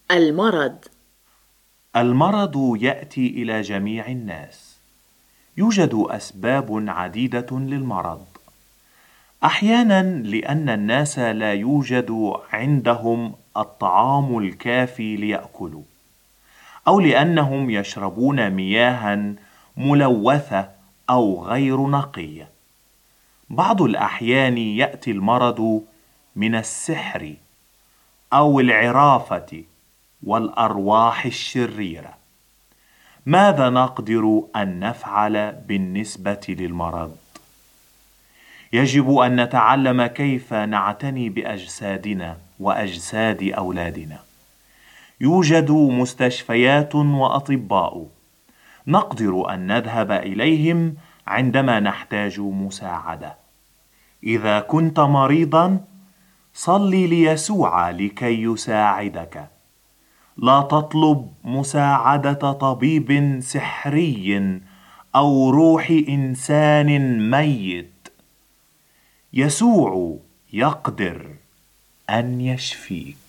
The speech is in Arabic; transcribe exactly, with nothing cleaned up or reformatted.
المرض. المرض يأتي إلى جميع الناس. يوجد أسباب عديدة للمرض. أحيانا لأن الناس لا يوجد عندهم الطعام الكافي ليأكلوا، أو لأنهم يشربون مياها ملوثة أو غير نقية. بعض الأحيان يأتي المرض من السحر أو العرافة والأرواح الشريرة. ماذا نقدر أن نفعل بالنسبة للمرض؟ يجب أن نتعلم كيف نعتني بأجسادنا وأجساد أولادنا. يوجد مستشفيات وأطباء نقدر أن نذهب إليهم عندما نحتاج مساعدة. إذا كنت مريضا، صل ليسوع لكي يساعدك. لا تطلب مساعدة طبيب سحري أو روح إنسان ميت. يسوع يقدر أن يشفيك.